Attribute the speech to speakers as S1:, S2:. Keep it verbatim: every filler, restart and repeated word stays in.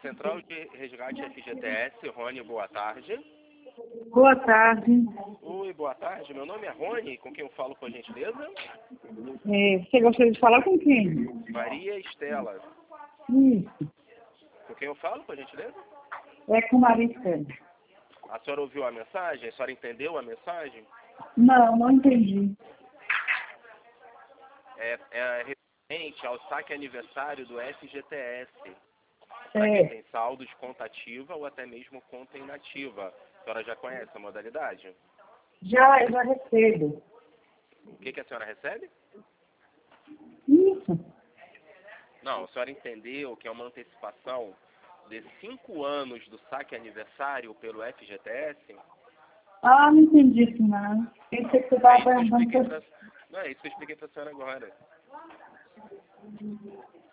S1: Central de Resgate F G T S, Rony, boa tarde.
S2: Boa tarde.
S1: Oi, boa tarde. Meu nome é Rony, com quem eu falo, por gentileza?
S2: É, você gostaria de falar com quem?
S1: Maria Estela.
S2: Isso.
S1: Com quem eu falo, por gentileza?
S2: É com Marista.
S1: A senhora ouviu a mensagem? A senhora entendeu a mensagem?
S2: Não, não entendi.
S1: É, é referente ao saque aniversário do F G T S. Para quem
S2: É,
S1: tem saldo de conta ativa ou até mesmo conta inativa. A senhora já conhece a modalidade?
S2: já, eu já recebo.
S1: O que, que a senhora recebe?
S2: Isso.
S1: Não, a senhora entendeu que é uma antecipação de cinco anos do saque aniversário pelo F G T S?
S2: Ah, não entendi isso não. Pensei que você
S1: É
S2: estava
S1: isso que eu expliquei
S2: perguntando.
S1: pra... Não, é isso que eu expliquei para a senhora agora.